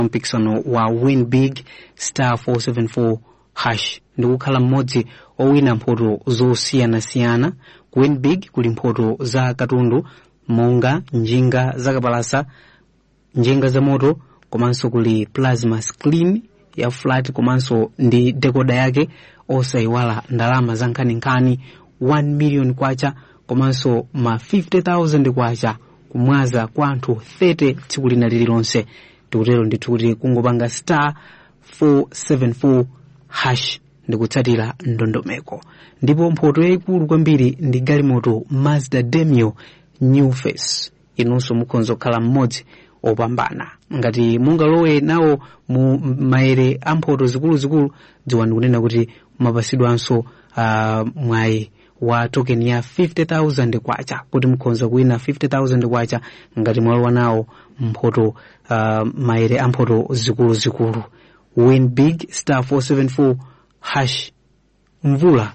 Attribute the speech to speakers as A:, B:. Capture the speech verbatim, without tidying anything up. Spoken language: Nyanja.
A: mpikisano wa win big star four seven four hash ndikukhala mmodzi owina mphoto zosiyanasiyana. Win big kuli mphoto za katundu monga njinga zakapalasa, njinga za moto, komanso kuli plasma screen ya flat, komanso ndi decoder yake osayiwala ndalama za nkhaninkhani one million kwacha, komanso ma fifty thousand kwacha kumwaza kwa anthu thirty tsiku lina lililonse. Tikutero ndithu kuti kungopanga star four seven four hash ndikutsatira ndondomeko. Ndipo mphoto yayikulu kwambiri ndi galimoto Mazda Demio New Face. Inunso mukhonza kukhala mmodzi opambana. Ngati mungalowe nawo mu maere a mphoto zikuluzikulu, dziwani kunena kuti mapasidwanso uh, mwayi wa token ya fifty thousand kwacha, kuti mukhonza kuwina fifty thousand kwacha ngati mwalowa nawo mphoto uh, maere a mphoto zikuluzikulu. Win big star four seven four hash mvula